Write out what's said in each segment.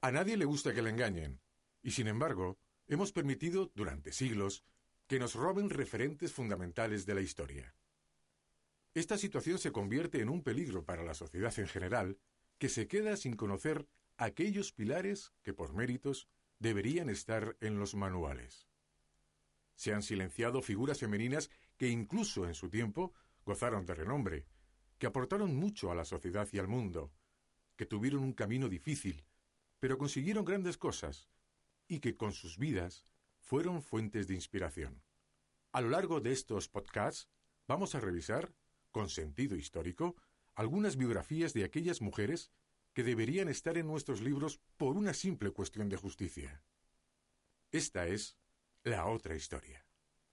A nadie le gusta que le engañen, y sin embargo, hemos permitido, durante siglos, que nos roben referentes fundamentales de la historia. Esta situación se convierte en un peligro para la sociedad en general, que se queda sin conocer aquellos pilares que, por méritos, deberían estar en los manuales. Se han silenciado figuras femeninas que incluso en su tiempo gozaron de renombre, que aportaron mucho a la sociedad y al mundo, que tuvieron un camino difícil, pero consiguieron grandes cosas, y que con sus vidas fueron fuentes de inspiración. A lo largo de estos podcasts vamos a revisar, con sentido histórico, algunas biografías de aquellas mujeres que deberían estar en nuestros libros por una simple cuestión de justicia. Esta es la otra historia.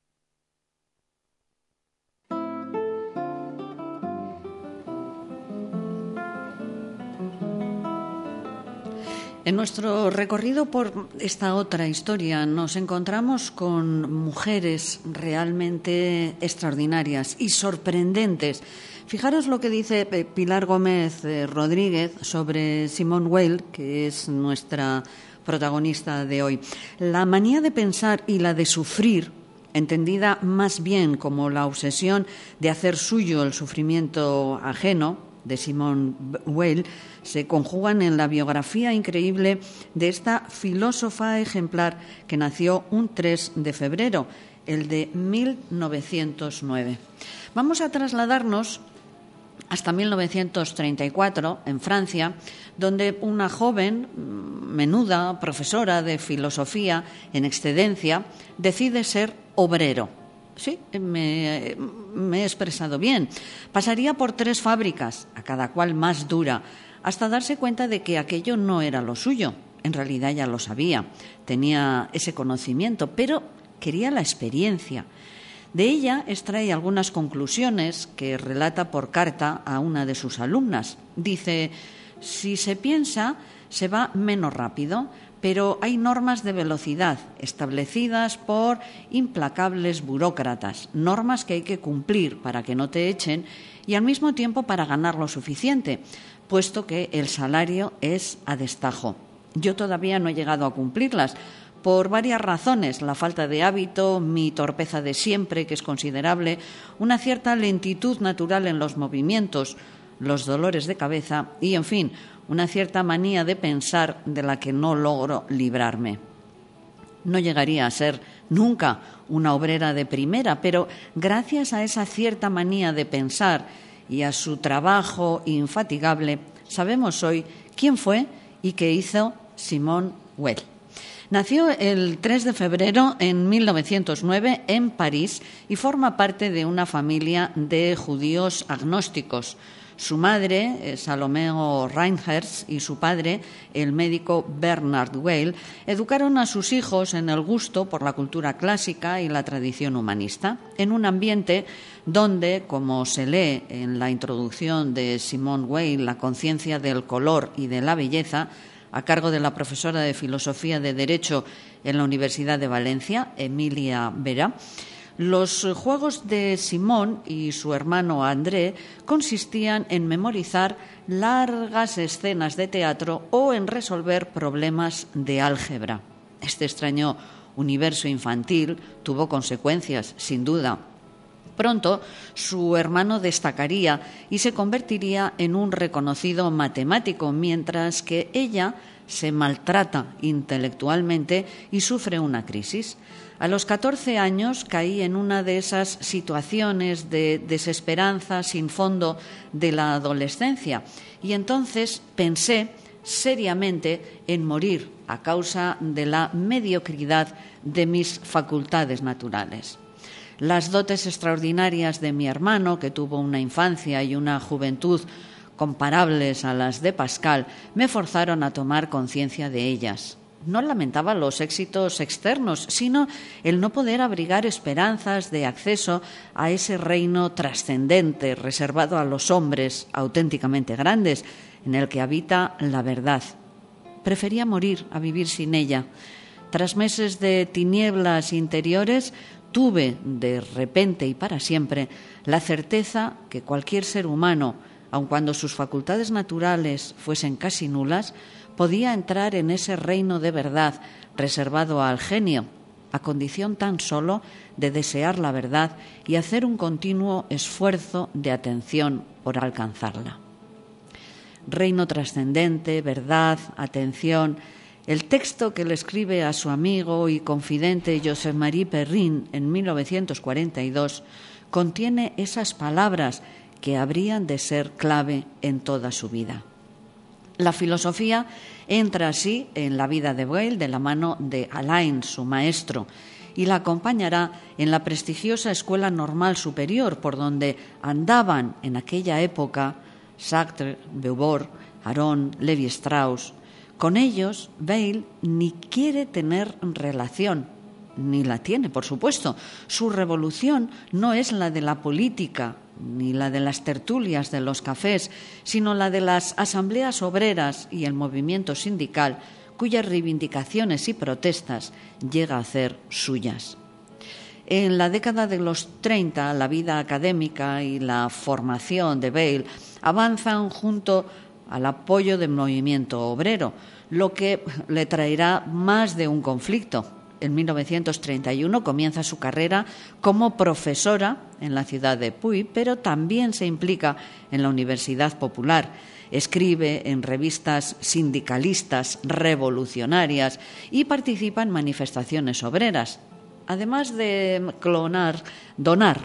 En nuestro recorrido por esta otra historia nos encontramos con mujeres realmente extraordinarias y sorprendentes. Fijaros lo que dice Pilar Gómez Rodríguez sobre Simone Weil, que es nuestra protagonista de hoy. La manía de pensar y la de sufrir, entendida más bien como la obsesión de hacer suyo el sufrimiento ajeno, de Simone Weil, se conjugan en la biografía increíble de esta filósofa ejemplar que nació un 3 de febrero, el de 1909. Vamos a trasladarnos hasta 1934, en Francia, donde una joven, menuda profesora de filosofía en excedencia, decide ser obrero. Sí, me he expresado bien. Pasaría por 3 fábricas, a cada cual más dura, hasta darse cuenta de que aquello no era lo suyo. En realidad ya lo sabía, tenía ese conocimiento, pero quería la experiencia. De ella extrae algunas conclusiones que relata por carta a una de sus alumnas. Dice: si se piensa, se va menos rápido, pero hay normas de velocidad establecidas por implacables burócratas, normas que hay que cumplir para que no te echen y al mismo tiempo para ganar lo suficiente, puesto que el salario es a destajo. Yo todavía no he llegado a cumplirlas, por varias razones: la falta de hábito, mi torpeza de siempre, que es considerable, una cierta lentitud natural en los movimientos, los dolores de cabeza y, en fin, una cierta manía de pensar de la que no logro librarme. No llegaría a ser nunca una obrera de primera, pero gracias a esa cierta manía de pensar y a su trabajo infatigable, sabemos hoy quién fue y qué hizo Simone Weil. Nació el 3 de febrero en 1909 en París y forma parte de una familia de judíos agnósticos. Su madre, Salomeo Reinherz, y su padre, el médico Bernard Weil, educaron a sus hijos en el gusto por la cultura clásica y la tradición humanista, en un ambiente donde, como se lee en la introducción de Simone Weil, la conciencia del color y de la belleza, a cargo de la profesora de Filosofía de Derecho en la Universidad de Valencia, Emilia Vera, los juegos de Simone y su hermano André consistían en memorizar largas escenas de teatro o en resolver problemas de álgebra. Este extraño universo infantil tuvo consecuencias, sin duda. Pronto su hermano destacaría y se convertiría en un reconocido matemático, mientras que ella se maltrata intelectualmente y sufre una crisis. A los 14 años caí en una de esas situaciones de desesperanza sin fondo de la adolescencia y entonces pensé seriamente en morir a causa de la mediocridad de mis facultades naturales. Las dotes extraordinarias de mi hermano, que tuvo una infancia y una juventud comparables a las de Pascal, me forzaron a tomar conciencia de ellas. No lamentaba los éxitos externos, sino el no poder abrigar esperanzas de acceso a ese reino trascendente reservado a los hombres auténticamente grandes, en el que habita la verdad. Prefería morir a vivir sin ella. Tras meses de tinieblas interiores, tuve, de repente y para siempre, la certeza que cualquier ser humano, aun cuando sus facultades naturales fuesen casi nulas, podía entrar en ese reino de verdad reservado al genio, a condición tan solo de desear la verdad y hacer un continuo esfuerzo de atención por alcanzarla. Reino trascendente, verdad, atención. El texto que le escribe a su amigo y confidente Joseph-Marie Perrin en 1942 contiene esas palabras que habrían de ser clave en toda su vida. La filosofía entra así en la vida de Weil de la mano de Alain, su maestro, y la acompañará en la prestigiosa Escuela Normal Superior, por donde andaban en aquella época Sartre, Beauvoir, Aron, Lévi-Strauss. Con ellos, Weil ni quiere tener relación, ni la tiene, por supuesto. Su revolución no es la de la política, ni la de las tertulias de los cafés, sino la de las asambleas obreras y el movimiento sindical, cuyas reivindicaciones y protestas llega a hacer suyas. En la década de los 30, la vida académica y la formación de Weil avanzan junto al apoyo del movimiento obrero, lo que le traerá más de un conflicto. En 1931 comienza su carrera como profesora en la ciudad de Puy, pero también se implica en la Universidad Popular. Escribe en revistas sindicalistas revolucionarias y participa en manifestaciones obreras. Además de donar,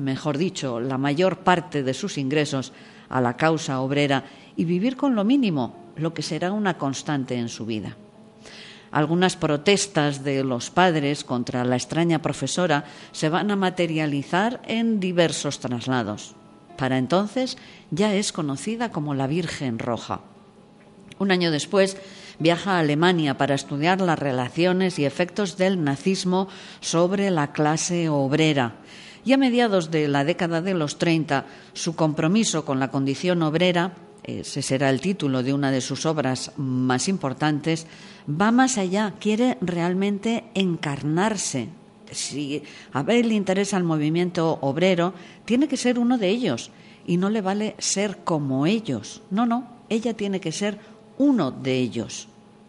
la mayor parte de sus ingresos a la causa obrera y vivir con lo mínimo, lo que será una constante en su vida. Algunas protestas de los padres contra la extraña profesora se van a materializar en diversos traslados. Para entonces ya es conocida como la Virgen Roja. Un año después viaja a Alemania para estudiar las relaciones y efectos del nazismo sobre la clase obrera. Y a mediados de la década de los 30, su compromiso con la condición obrera, ese será el título de una de sus obras más importantes, va más allá, quiere realmente encarnarse. Si a Weil le interesa el movimiento obrero, tiene que ser uno de ellos y no le vale ser como ellos. No, ella tiene que ser uno de ellos.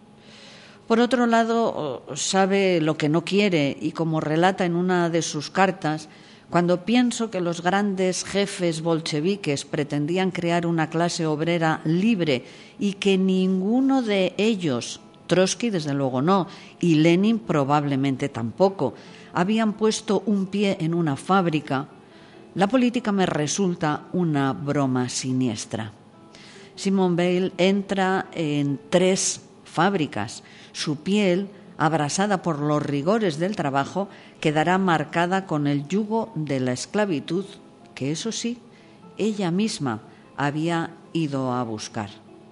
Por otro lado, sabe lo que no quiere y, como relata en una de sus cartas, cuando pienso que los grandes jefes bolcheviques pretendían crear una clase obrera libre y que ninguno de ellos, Trotsky desde luego no, y Lenin probablemente tampoco, habían puesto un pie en una fábrica, la política me resulta una broma siniestra. Simone Weil entra en 3 fábricas. Su piel, abrasada por los rigores del trabajo, quedará marcada con el yugo de la esclavitud, que eso sí, ella misma había ido a buscar.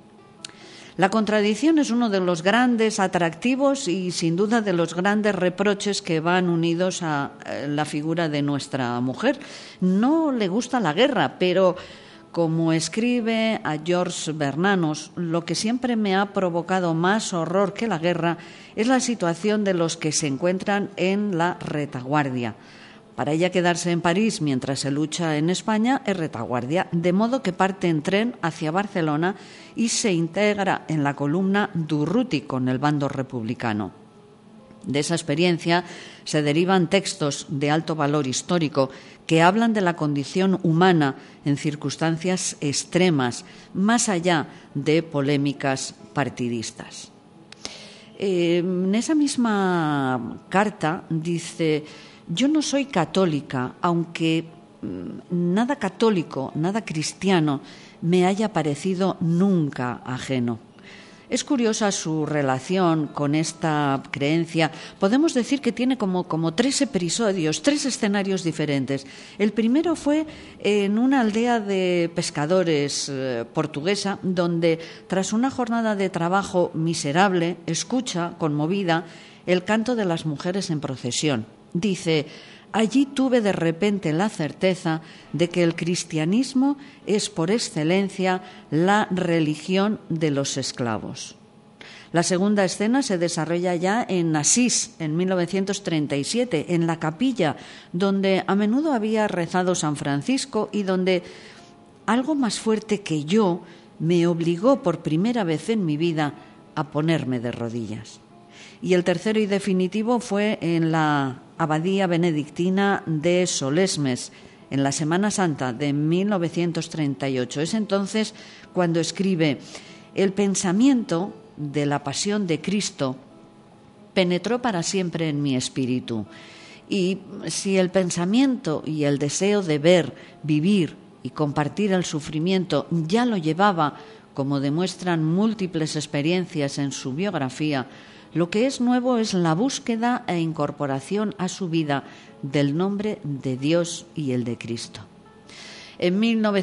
La contradicción es uno de los grandes atractivos y, sin duda, de los grandes reproches que van unidos a la figura de nuestra mujer. No le gusta la guerra, pero, como escribe a Georges Bernanos, lo que siempre me ha provocado más horror que la guerra es la situación de los que se encuentran en la retaguardia. Para ella, quedarse en París mientras se lucha en España es retaguardia, de modo que parte en tren hacia Barcelona y se integra en la columna Durruti con el bando republicano. De esa experiencia se derivan textos de alto valor histórico que hablan de la condición humana en circunstancias extremas, más allá de polémicas partidistas. En esa misma carta dice: yo no soy católica, aunque nada católico, nada cristiano me haya parecido nunca ajeno. Es curiosa su relación con esta creencia. Podemos decir que tiene como 3 episodios, 3 escenarios diferentes. El primero fue en una aldea de pescadores portuguesa, donde tras una jornada de trabajo miserable, escucha, conmovida, el canto de las mujeres en procesión. Dice: allí tuve de repente la certeza de que el cristianismo es por excelencia la religión de los esclavos. La segunda escena se desarrolla ya en Asís, en 1937, en la capilla donde a menudo había rezado San Francisco y donde algo más fuerte que yo me obligó por primera vez en mi vida a ponerme de rodillas. Y el tercero y definitivo fue en la abadía benedictina de Solesmes, en la Semana Santa de 1938. Es entonces cuando escribe: el pensamiento de la pasión de Cristo penetró para siempre en mi espíritu. Y si el pensamiento y el deseo de ver, vivir y compartir el sufrimiento ya lo llevaba, como demuestran múltiples experiencias en su biografía, lo que es nuevo es la búsqueda e incorporación a su vida del nombre de Dios y el de Cristo. En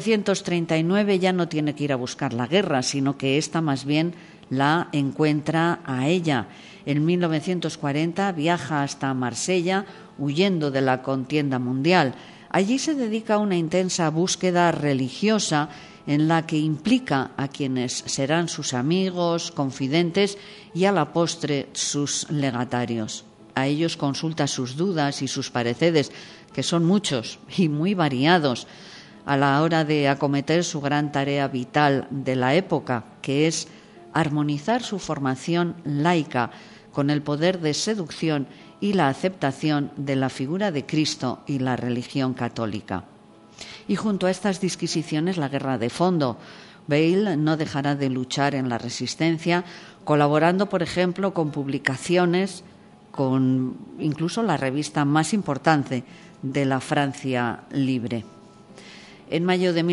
1939 ya no tiene que ir a buscar la guerra, sino que ésta más bien la encuentra a ella. En 1940 viaja hasta Marsella, huyendo de la contienda mundial. Allí se dedica a una intensa búsqueda religiosa en la que implica a quienes serán sus amigos, confidentes y a la postre sus legatarios. A ellos consulta sus dudas y sus pareceres, que son muchos y muy variados, a la hora de acometer su gran tarea vital de la época, que es armonizar su formación laica con el poder de seducción y la aceptación de la figura de Cristo y la religión católica. Y junto a estas disquisiciones, la guerra de fondo. Bale no dejará de luchar en la resistencia, colaborando, por ejemplo, con publicaciones, con incluso la revista más importante de la Francia libre. En mayo de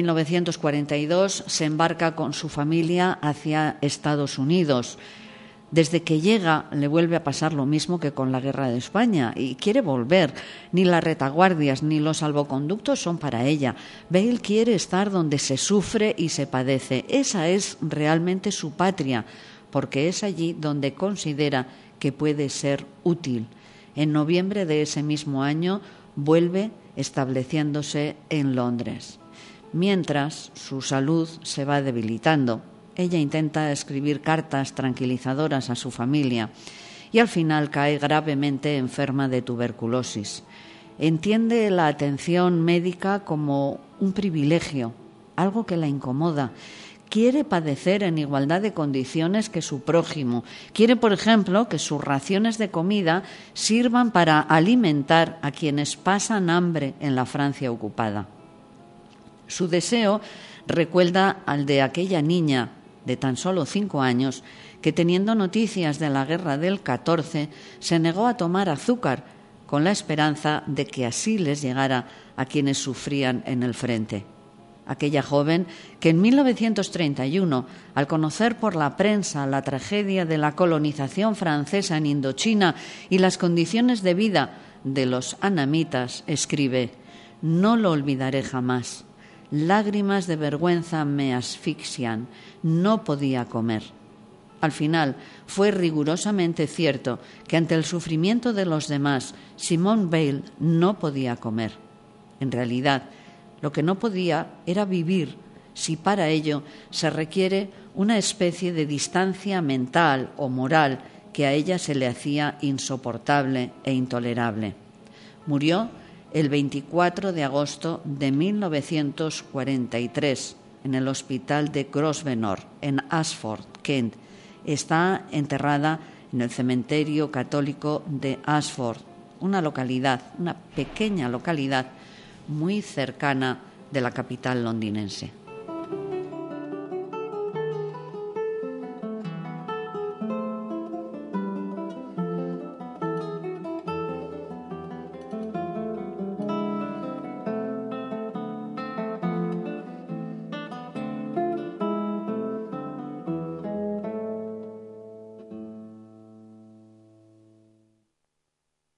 1942 se embarca con su familia hacia Estados Unidos. Desde que llega le vuelve a pasar lo mismo que con la guerra de España y quiere volver. Ni las retaguardias ni los salvoconductos son para ella. Bale quiere estar donde se sufre y se padece. Esa es realmente su patria, porque es allí donde considera que puede ser útil. En noviembre de ese mismo año vuelve, estableciéndose en Londres. Mientras su salud se va debilitando, ella intenta escribir cartas tranquilizadoras a su familia y al final cae gravemente enferma de tuberculosis. Entiende la atención médica como un privilegio, algo que la incomoda. Quiere padecer en igualdad de condiciones que su prójimo. Quiere, por ejemplo, que sus raciones de comida sirvan para alimentar a quienes pasan hambre en la Francia ocupada. Su deseo recuerda al de aquella niña de tan solo 5 años que, teniendo noticias de la guerra del 14, se negó a tomar azúcar con la esperanza de que así les llegara a quienes sufrían en el frente. Aquella joven que en 1931, al conocer por la prensa la tragedia de la colonización francesa en Indochina y las condiciones de vida de los anamitas, escribe: «No lo olvidaré jamás. Lágrimas de vergüenza me asfixian. No podía comer». Al final, fue rigurosamente cierto que ante el sufrimiento de los demás, Simone Bale no podía comer. En realidad, lo que no podía era vivir, si para ello se requiere una especie de distancia mental o moral que a ella se le hacía insoportable e intolerable. Murió el 24 de agosto de 1943 en el hospital de Grosvenor, en Ashford, Kent. Está enterrada en el cementerio católico de Ashford, una pequeña localidad muy cercana de la capital londinense.